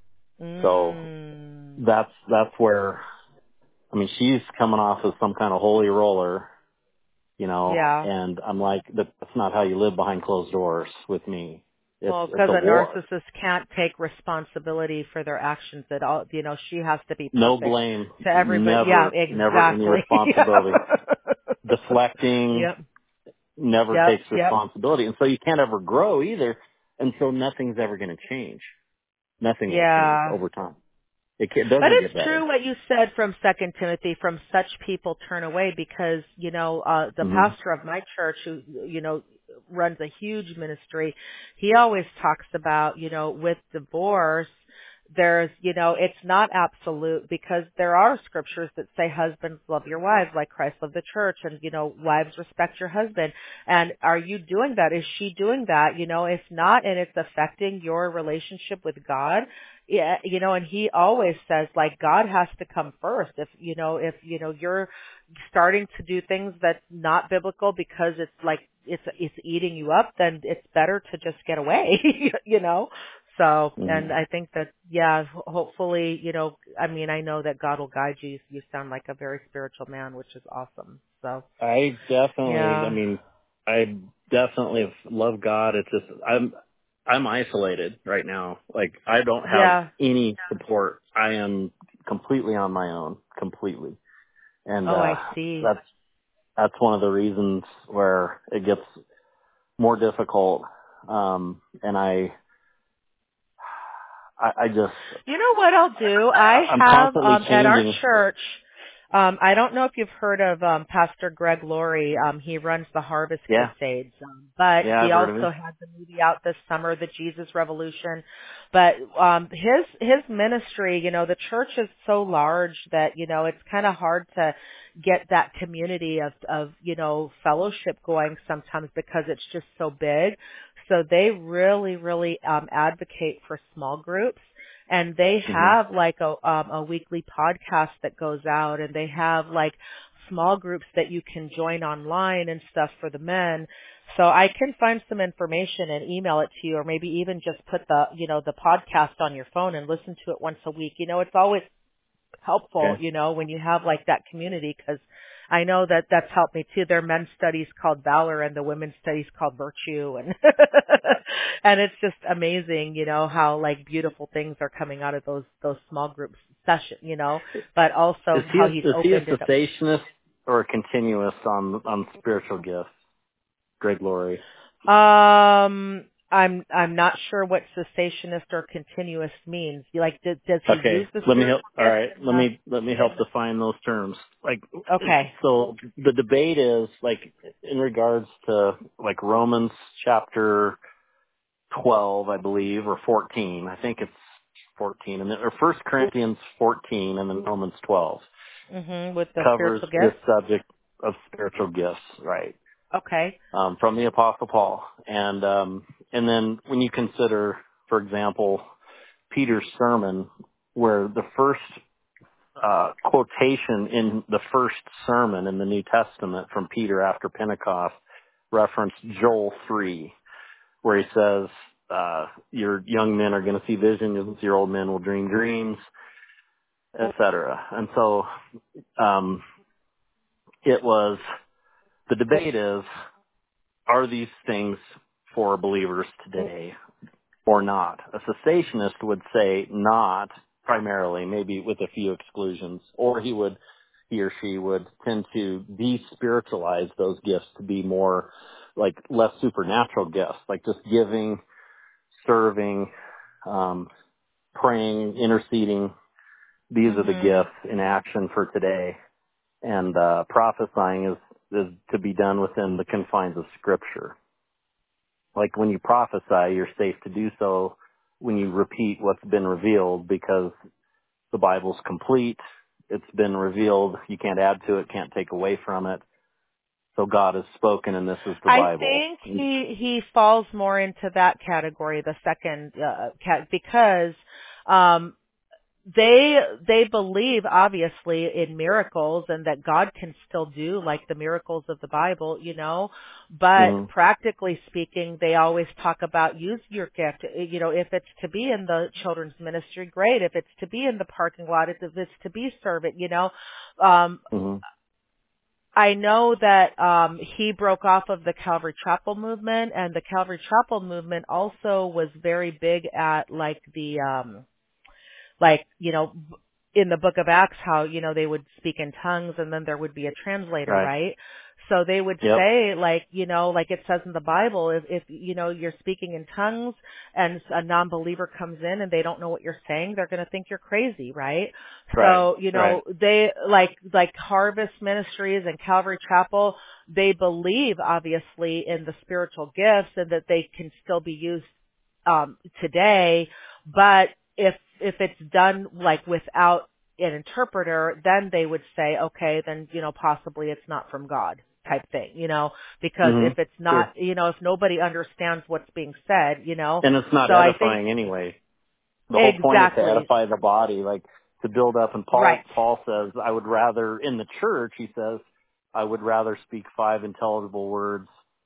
So Mm. that's, that's where, I mean, she's coming off as some kind of holy roller, you know, Yeah. and I'm like, that's not how you live behind closed doors with me. It's, Well, it's because a a war. narcissist can't take responsibility for their actions at all. You know, she has to be No perfect blame, to everybody. Yeah, never, never any exactly. responsibility. Deflecting, yep. never Yep. takes Yep. responsibility. And so you can't ever grow either. And so nothing's ever going to change. Nothing will change Yeah. over time. It, can, it But doesn't get it's better. true what you said from Second Timothy, from such people turn away because, you know, uh, the hmm pastor of my church who, you know, runs a huge ministry, he always talks about, you know, with divorce, there's, you know, it's not absolute because there are scriptures that say husbands love your wives like Christ loved the church and, you know, wives respect your husband. And are you doing that? Is she doing that? You know, if not, and it's affecting your relationship with God, yeah, you know, and he always says like God has to come first. If, you know, if, you know, you're starting to do things that's not biblical because it's like, it's, it's eating you up, then it's better to just get away, you know? So, hmm and I think that, yeah, ho- hopefully, you know, I mean, I know that God will guide you. You sound like a very spiritual man, which is awesome. So, I definitely, I yeah, mean, I definitely love God. It's just, I'm, I'm isolated right now. Like I don't have yeah. any support. I am completely on my own, completely. And, Oh, uh, I see. that's, that's one of the reasons where it gets more difficult. Um, and I, I, I just, You know what I'll do? I I, I'm have constantly um at our changing. church, um I don't know if you've heard of um Pastor Greg Laurie. Um he runs the Harvest Yeah. Crusades. Um, but Yeah. he I've heard of also him. had the movie out this summer, The Jesus Revolution. But um his his ministry, you know, the church is so large that, you know, it's kind of hard to get that community of of, you know, fellowship going sometimes because it's just so big. So they really really um advocate for small groups and they hmm have like a um, a weekly podcast that goes out and they have like small groups that you can join online and stuff for the men. So I can find some information and email it to you or maybe even just put the, you know, the podcast on your phone and listen to it once a week. You know, it's always helpful, Okay. you know, when you have like that community because I know that that's helped me too. Their men's studies called Valor and the women's studies called Virtue and and it's just amazing, you know, how like beautiful things are coming out of those those small group session, you know, but Is also he how a, he's is he a opened it up. cessationist or a continuous on on spiritual gifts? Greg Laurie. Um I'm I'm not sure what cessationist or continuous means. Like, does, does he Okay, use the let me help. spiritual All gifts right, in let the? me let me help define those terms. Like, Okay. so the debate is like in regards to like Romans chapter twelve, I believe, or fourteen. I think it's fourteen, and then or First Corinthians fourteen, and then Romans twelve Mhm. With the covers spiritual this gifts. subject of spiritual gifts, right? Okay. Um, from the Apostle Paul, and um, and then when you consider, for example, Peter's sermon, where the first uh, quotation in the first sermon in the New Testament from Peter after Pentecost referenced Joel three, where he says, uh, your young men are going to see visions, your old men will dream dreams, et cetera. And so um, it was, the debate is, are these things for believers today or not? A cessationist would say not primarily, maybe with a few exclusions, or he would, he or she would tend to de-spiritualize those gifts to be more like less supernatural gifts, like just giving, serving, um, praying, interceding. These are the Mhm. gifts in action for today. And uh, prophesying is, is to be done within the confines of Scripture. Like when you prophesy, you're safe to do so when you repeat what's been revealed because the Bible's complete. It's been revealed. You can't add to it, can't take away from it. So God has spoken and this is the I Bible. think he he falls more into that category, the second uh, cat, because um they they believe obviously in miracles and that God can still do like the miracles of the Bible, you know, but Mm-hmm. practically speaking, they always talk about use your gift. You know, if it's to be in the children's ministry, great. If it's to be in the parking lot, if it's to be servant, you know, um, Mm-hmm. I know that um he broke off of the Calvary Chapel movement, and the Calvary Chapel movement also was very big at like the um like, you know, in the book of Acts, how, you know, they would speak in tongues and then there would be a translator, Right. right? So they would Yep. say, like, you know, like it says in the Bible, if, if, you know, you're speaking in tongues and a non-believer comes in and they don't know what you're saying, they're going to think you're crazy, right? Right. So, you Right. know, they, like, like Harvest Ministries and Calvary Chapel, they believe, obviously, in the spiritual gifts and that they can still be used um today, but if if it's done like without an interpreter, then they would say, okay, then, you know, possibly it's not from God type thing, you know, because Mm-hmm. if it's Sure. not, you know, if nobody understands what's being said, you know, And it's not so I think edifying anyway. The whole point is to exactly edify the body, like to build up. And Paul, right, Paul says, I would rather, in the church, he says, I would rather speak five intelligible words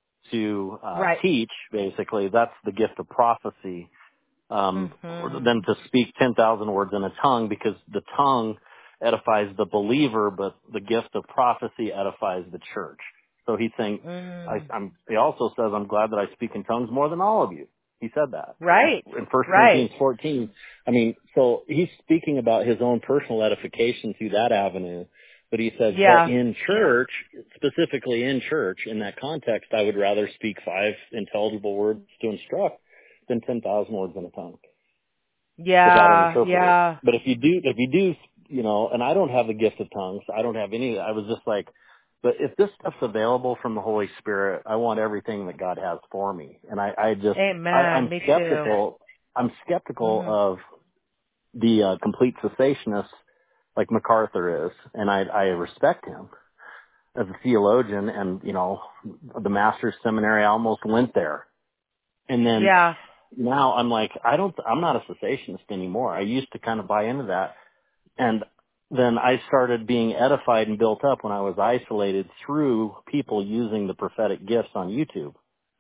to uh, right. teach, basically. That's the gift of prophecy, um, than Mhm. to speak ten thousand words in a tongue, because the tongue edifies the believer, but the gift of prophecy edifies the church. So he's saying, I, Mm. I'm, he also says, I'm glad that I speak in tongues more than all of you. He said that in, Right. in First Right. Corinthians fourteen. I mean, so he's speaking about his own personal edification through that avenue. But he says, but Yeah. in church, specifically in church, in that context, I would rather speak five intelligible words to instruct than ten thousand words in a tongue without an Yeah. interpreter. Yeah. But if you do, if you do, you know, and I don't have the gift of tongues, I don't have any, I was just like, but if this stuff's available from the Holy Spirit, I want everything that God has for me. And I, I just, I, Amen. I'm Me too. skeptical, I'm skeptical Mhm. of the uh, complete cessationists like MacArthur is, and I, I respect him as a theologian, and, you know, the master's seminary, I almost went there. And then Yeah. now I'm like, I don't, I'm not a cessationist anymore. I used to kind of buy into that. And then I started being edified and built up when I was isolated through people using the prophetic gifts on YouTube.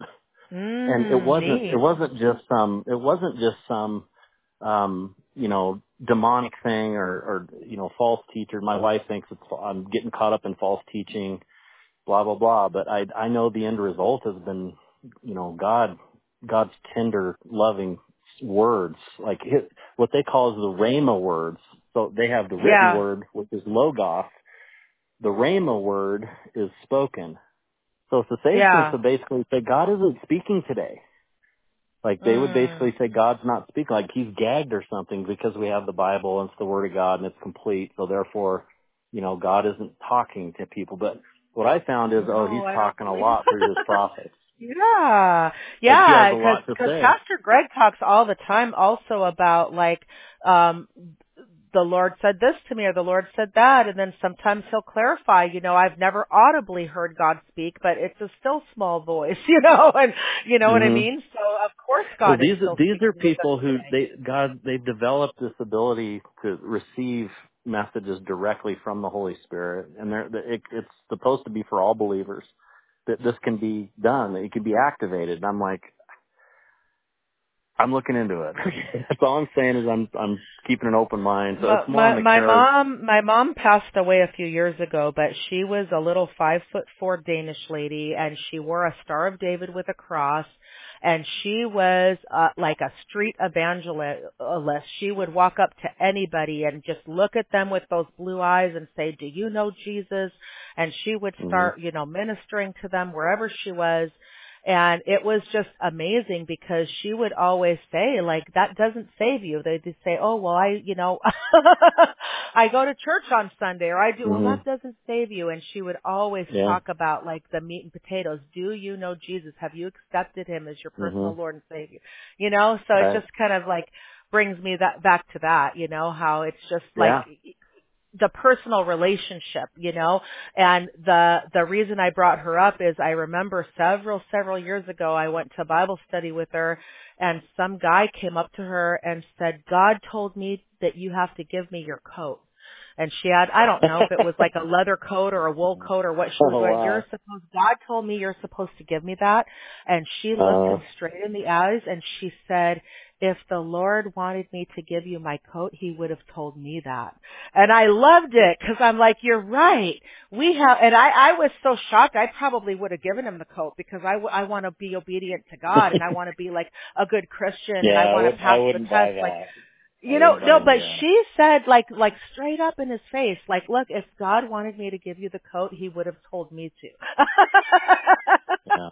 And it Mm, wasn't, it neat. wasn't just some, it wasn't just some, um, you know, demonic thing or, or, you know, false teacher. My wife thinks it's, I'm getting caught up in false teaching, blah, blah, blah. But I, I know the end result has been, you know, God, God's tender, loving words, like his, what they call is the Rhema words. So they have the written Yeah. word, which is Logos. The Rhema word is spoken. So cessationists Yeah. would basically say God isn't speaking today. Like they would Mm. basically say God's not speaking, like he's gagged or something because we have the Bible and it's the Word of God and it's complete. So therefore, you know, God isn't talking to people. But what I found is, oh, he's No, I don't talking a believe. lot through his prophets. Yeah, Like he has yeah, a because lot to because say. Pastor Greg talks all the time also about like um the Lord said this to me or the Lord said that, and then sometimes he'll clarify. You know, I've never audibly heard God speak, but it's a still small voice. You know, and you know what I hmm mean. So of course Well, God is these still these are speaking with us people who today. they God they've developed this ability to receive messages directly from the Holy Spirit, and they're, it, it's supposed to be for all believers that this can be done, that it can be activated. And I'm like, I'm looking into it. That's all I'm saying is I'm I'm keeping an open mind. So My, it's more on my the my care. mom my mom passed away a few years ago, but she was a little five foot four Danish lady, and she wore a Star of David with a cross, and she was uh, like a street evangelist. She would walk up to anybody and just look at them with those blue eyes and say, "Do you know Jesus?" And she would hmm start, you know, ministering to them wherever she was. And it was just amazing because she would always say, like, that doesn't save you. They'd just say, oh, well, I, you know, I go to church on Sunday, or I do. Well, hmm that doesn't save you. And she would always Yeah. talk about, like, the meat and potatoes. Do you know Jesus? Have you accepted him as your hmm personal Lord and Savior? You know, so it Right. just kind of, like, brings me that back to that, you know, how it's just like Yeah. the personal relationship, you know, and the, the reason I brought her up is I remember several, several years ago, I went to Bible study with her, and some guy came up to her and said, God told me that you have to give me your coat. And she had, I don't know if it was like a leather coat or a wool coat or what she was Oh wearing. You're wow. supposed, God told me you're supposed to give me that. And she looked Uh. him straight in the eyes and she said, if the Lord wanted me to give you my coat, he would have told me that. And I loved it because I'm like, you're right. We have, and I, I was so shocked. I probably would have given him the coat because I, w- I want to be obedient to God and I want to be like a good Christian and Yeah, I I want to would. I pass the wouldn't buy test. Like, that. I you know, wouldn't buy no, any but of that. she said like, like straight up in his face, like, look, if God wanted me to give you the coat, he would have told me to. Yeah.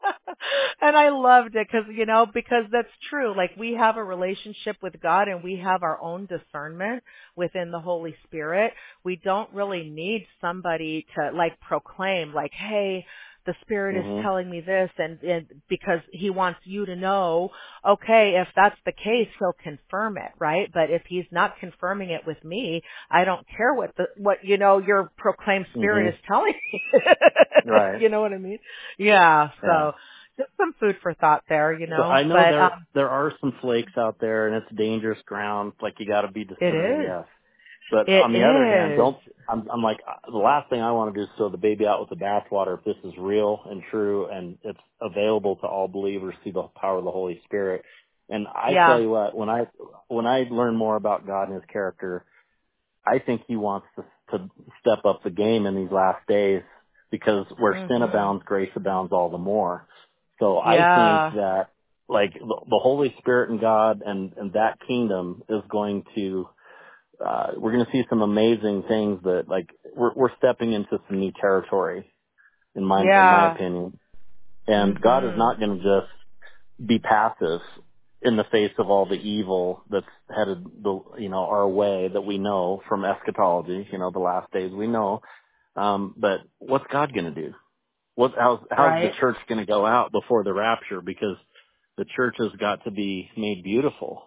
And I loved it because, you know, because that's true. Like we have a relationship with God and we have our own discernment within the Holy Spirit. We don't really need somebody to like proclaim like, hey, the Spirit is Mhm. telling me this and, and because he wants you to know, okay, if that's the case, he'll confirm it, right? But if he's not confirming it with me, I don't care what the, what, you know, your proclaimed Spirit Mhm. is telling me. Right. You know what I mean? Yeah, Yeah. so just some food for thought there, you So know, I know but, there um, there are some flakes out there, and it's dangerous ground. Like you got to be it discerning. is. Yes. But It on the other hand, is. don't. I'm, I'm like uh, the last thing I want to do is throw the baby out with the bathwater. If this is real and true, and it's available to all believers through the power of the Holy Spirit. And I tell Yeah. you what, when I when I learn more about God and His character, I think He wants to, to step up the game in these last days because where sin Mhm. abounds, grace abounds all the more. So I think Yeah. that like the, the Holy Spirit and God and, and that kingdom is going to uh, we're going to see some amazing things that like we're, we're stepping into some new territory in my, in my Yeah. opinion. And God is Mhm. not going to just be passive in the face of all the evil that's headed the, you know, our way that we know from eschatology, you know, the last days we know. Um, but what's God going to do? What, how's, how's the Right? church going to go out before the rapture? Because the church has got to be made beautiful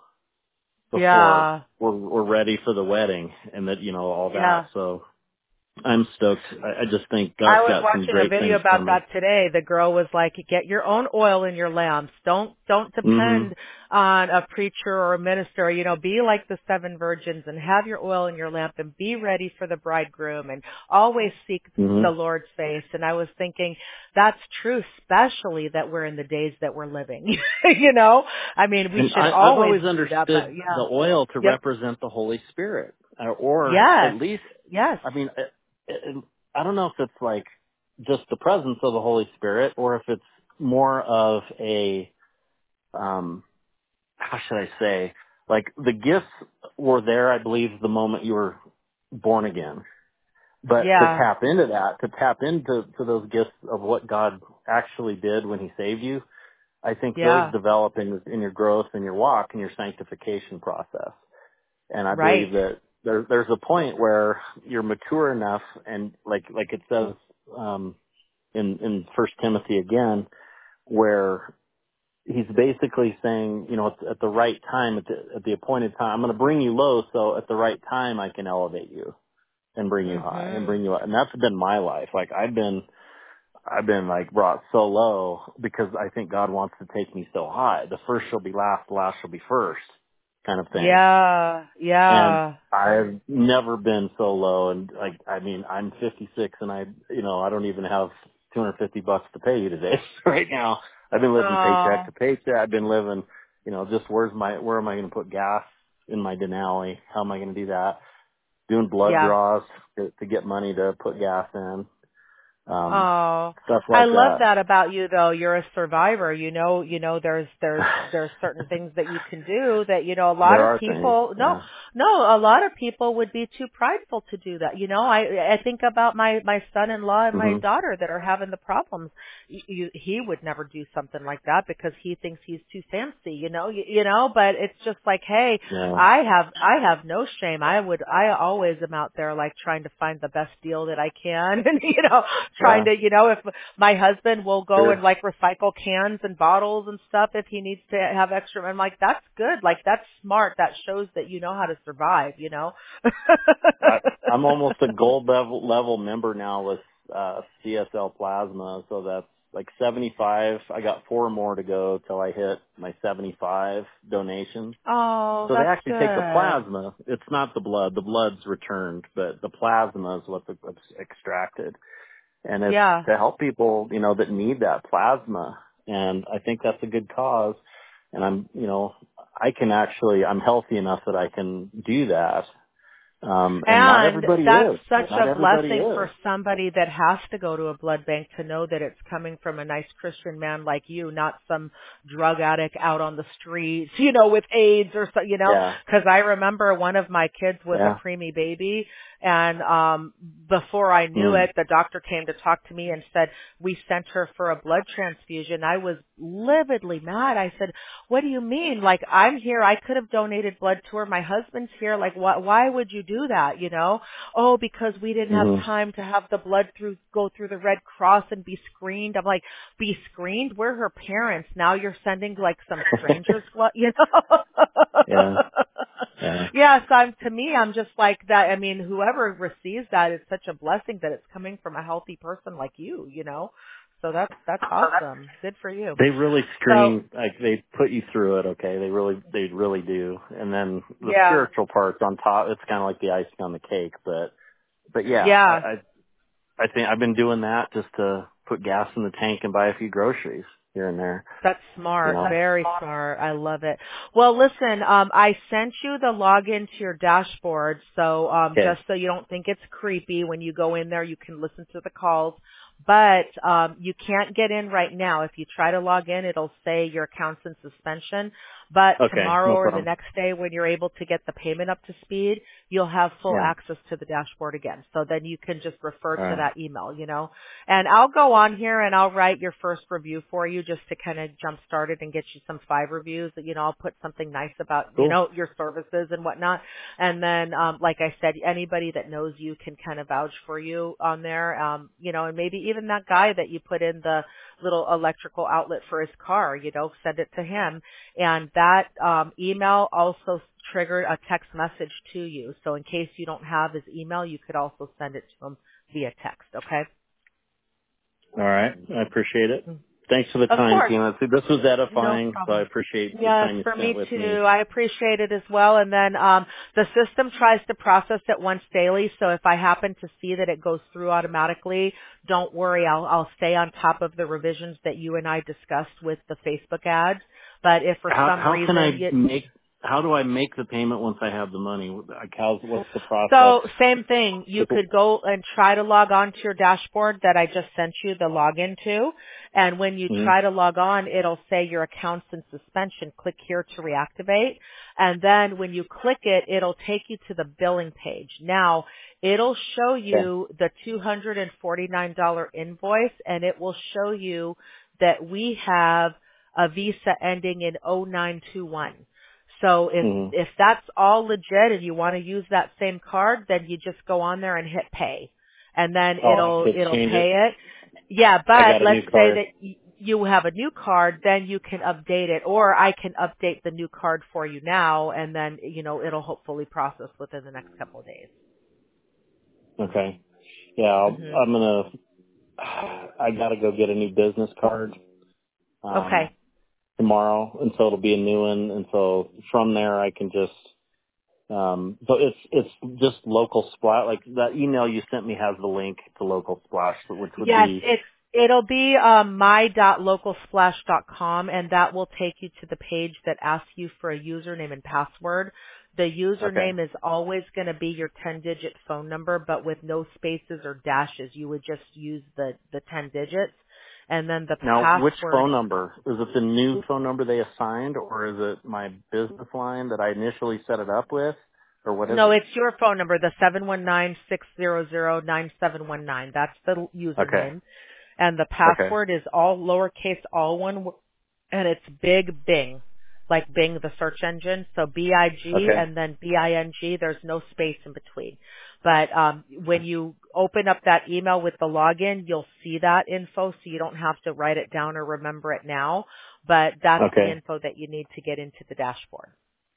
before Yeah. we're, we're ready for the wedding and that, you know, all Yeah. that. So I'm stoked. I, I just think I God's was got some watching a great video things about coming. that today. The girl was like, get your own oil in your lamps. Don't, don't hmm depend on a preacher or a minister. You know, be like the seven virgins and have your oil in your lamp and be ready for the bridegroom and always seek hmm the Lord's face. And I was thinking that's true, especially that we're in the days that we're living. You know, I mean, we And should I, I've always always do that, but understood yeah. the oil to Yep. represent the Holy Spirit, uh, or at Yes. least, Yes. I mean, it, it, I don't know if it's like just the presence of the Holy Spirit, or if it's more of a, um, how should I say, like the gifts were there, I believe, the moment you were born again. But to Yeah. tap into that, to tap into to those gifts of what God actually did when He saved you, I think those Yeah. develop in, in your growth and your walk and your sanctification process. And I Right. believe that there, there's a point where you're mature enough, and like like it says um, in in First Timothy again, where he's basically saying, you know, at, at the right time, at the, at the appointed time, I'm going to bring you low, so at the right time I can elevate you and bring you high and Mhm. bring you up. And that's been my life. Like I've been I've been like brought so low because I think God wants to take me so high. The first shall be last, the last shall be first, kind of thing. Yeah. And Yeah. I've never been so low. And like, I mean, I'm fifty-six and I, you know, I don't even have two hundred fifty bucks to pay you today right now. I've been living paycheck Oh. to paycheck. I've been living, you know, just where's my, where am I going to put gas in my Denali? How am I going to do that? Doing blood Yeah. draws to, to get money to put gas in. Um, Oh, stuff I like love that. that about you though. You're a survivor. You know, you know, there's, there's, there's certain things that you can do that, you know, a lot There of are things, people, no, yeah. no, a lot of people would be too prideful to do that. You know, I, I think about my, my son-in-law and my hmm daughter that are having the problems. You, you, he would never do something like that because he thinks he's too fancy, you know, you, you know, but it's just like, hey, Yeah, I have, I have no shame. I would, I always am out there like trying to find the best deal that I can and, you know, trying yeah, to, you know, if my husband will go and sure. like recycle cans and bottles and stuff if he needs to have extra. I'm like, that's good. Like that's smart. That shows that you know how to survive, you know? I, I'm almost a gold level, level member now with, uh, C S L Plasma. So that's like seventy-five. I got four more to go till I hit my seventy-five donations. Oh, So they that's actually take the good. plasma. It's not the blood. The blood's returned, but the plasma is what's extracted. And it's Yeah. to help people, you know, that need that plasma. And I think that's a good cause. And I'm, you know, I can actually, I'm healthy enough that I can do that. Um, and not And everybody that's is. such Not a everybody blessing is. for somebody that has to go to a blood bank to know that it's coming from a nice Christian man like you, not some drug addict out on the streets, you know, with AIDS or so, you know, Yeah. cause I remember one of my kids was a Yeah. preemie baby and, um, before I knew Mm. it, the doctor came to talk to me and said, we sent her for a blood transfusion. I was lividly mad. I said, what do you mean? Like, I'm here. I could have donated blood to her. My husband's here. Like, why, why would you do that? You know? Oh, because we didn't have Mm-hmm. time to have the blood through, go through the Red Cross and be screened. I'm like, be screened? We're her parents. Now you're sending like some stranger's blood, you know? yeah. Yeah. Yeah, so I'm, to me, I'm just like that. I mean, whoever receives that is such a blessing that it's coming from a healthy person like you, you know? So that's, that's awesome. Good for you. They really So, screen, like they put you through it, okay? They really, they really do. And then the yeah, spiritual parts on top, it's kind of like the icing on the cake, but, but yeah, I, yeah. I I think I've been doing that just to put gas in the tank and buy a few groceries here and there. That's You smart. know. Very smart. I love it. Well, listen, um, I sent you the login to your dashboard. So, um, Okay. just so you don't think it's creepy when you go in there, you can listen to the calls. But, um, you can't get in right now. If you try to log in, it'll say your account's in suspension. But Okay. tomorrow No or the problem. next day when you're able to get the payment up to speed, you'll have full Yeah. access to the dashboard again. So then you can just refer All to right. that email, you know. And I'll go on here and I'll write your first review for you just to kind of jumpstart it and get you some five reviews. You know, I'll put something nice about, you Cool. know, your services and whatnot. And then, um, like I said, anybody that knows you can kind of vouch for you on there. Um, you know, and maybe even that guy that you put in the little electrical outlet for his car, you know, send it to him. And that, um, email also triggered a text message to you. So in case you don't have his email, you could also send it to him via text. Okay. All right. I appreciate it. Mm. Thanks for the Of time, course. Tina. See, this was No edifying, so I problem. appreciate the Yes, time you for spent me with too. me. I appreciate it as well. And then um, the system tries to process it once daily. So if I happen to see that it goes through automatically, don't worry. I'll I'll stay on top of the revisions that you and I discussed with the Facebook ads. But if for How some how can reason I you, make? How do I make the payment once I have the money? Like, how's what's the process? so same thing. You could go and try to log on to your dashboard that I just sent you the login to. And when you Mm-hmm. try to log on, it'll say your account's in suspension. Click here to reactivate. And then when you click it, it'll take you to the billing page. Now, it'll show Okay. you the two hundred forty-nine dollars invoice and it will show you that we have a Visa ending in oh nine two one. So if Mhm. if that's all legit and you want to use that same card, then you just go on there and hit pay, and then Oh, I it'll could it'll change it. pay it. Yeah, I but got a let's new say card. that y- you have a new card, then you can update it, or I can update the new card for you now, and then you know it'll hopefully process within the next couple of days. Okay. Yeah, I'll, hmm I'm gonna. I gotta go get a new business card um, Okay. tomorrow, and so it'll be a new one. And so from there, I can just. Um, so it's it's just local splash. Like that email you sent me has the link to local splash, which would Yes, be it's it'll be um, my dot local splash dot com, and that will take you to the page that asks you for a username and password. The okay. username is always going to be your ten-digit phone number, but with no spaces or dashes. You would just use the the ten digits, and then the Now, which password. phone number? Is it the new phone number they assigned, or is it my business line that I initially set it up with, or what is No, it? it's your phone number, the seven one nine, six zero zero, nine seven one nine. That's the Okay. username. And the Okay. password is all lowercase, all one, w- and it's Big Bing, like Bing, the search engine. So B I G Okay. and then B I N G. There's no space in between. But um, when you open up that email with the login, you'll see that info, so you don't have to write it down or remember it now. But that's the Okay. info that you need to get into the dashboard.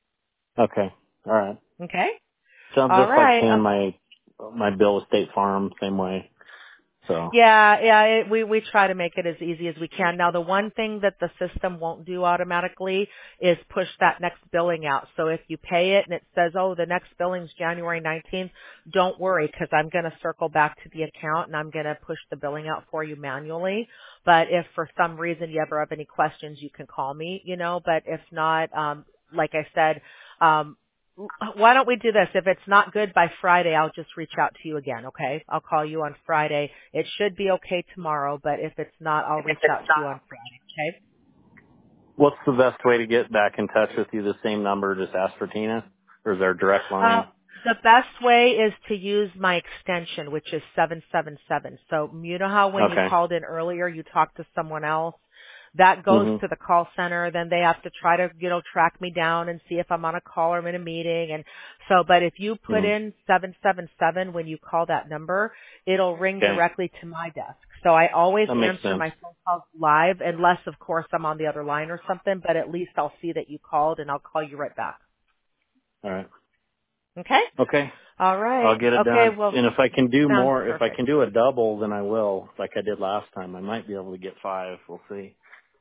Okay. All right. Okay. Sounds All just like right. paying Um, my my bill with State Farm same way. So. Yeah, yeah, it, we we try to make it as easy as we can. Now, the one thing that the system won't do automatically is push that next billing out. So if you pay it and it says, "Oh, the next billing's January nineteenth," don't worry, because I'm going to circle back to the account and I'm going to push the billing out for you manually. But if for some reason you ever have any questions, you can call me, you know. But if not, um, like I said, um, why don't we do this? If it's not good by Friday, I'll just reach out to you again, okay? I'll call you on Friday. It should be okay tomorrow, but if it's not, I'll reach out to you on Friday, okay? What's the best way to get back in touch with you? The same number, just ask for Tina, or is there a direct Uh, line? the best way is to use my extension, which is seven seven seven. So you know how when you Okay. called in earlier, you talked to someone else? That goes Mhm. to the call center. Then they have to try to, you know, track me down and see if I'm on a call or I'm in a meeting. And so, but if you put Mhm. in seven seven seven when you call that number, it'll ring Okay. directly to my desk. So I always That makes answer sense. my phone calls live, unless of course I'm on the other line or something, but at least I'll see that you called and I'll call you right back. All right. Okay? Okay. All I'll right. get it Okay, done. well, And if I can do sounds more, if I perfect. can do a double, then I will, like I did last time. I might be able to get five. We'll see.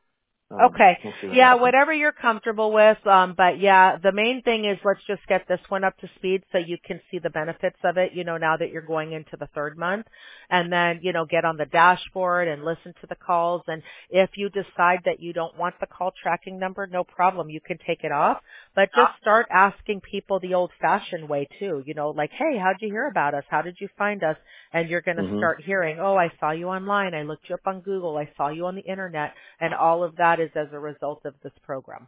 Um, Okay. we'll see what Yeah, happens. whatever you're comfortable with. Um, but yeah, the main thing is let's just get this one up to speed so you can see the benefits of it, you know, now that you're going into the third month. And then, you know, get on the dashboard and listen to the calls. And if you decide that you don't want the call tracking number, no problem. You can take it off. But just start asking people the old fashioned way too. You know, like, hey, how'd you hear about us? How did you find us? And you're going to Mhm. start hearing, oh, I saw you online. I looked you up on Google. I saw you on the internet. And all of that is as a result of this program.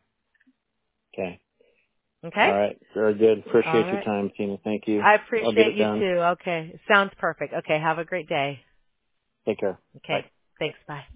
Okay. Okay? All right. Very good. All Appreciate your right. time, Tina. Thank you. I I'll get appreciate it you done. too. Okay. Sounds perfect. Okay. Have a great day. Take care. Bye. Okay. Thanks. Bye.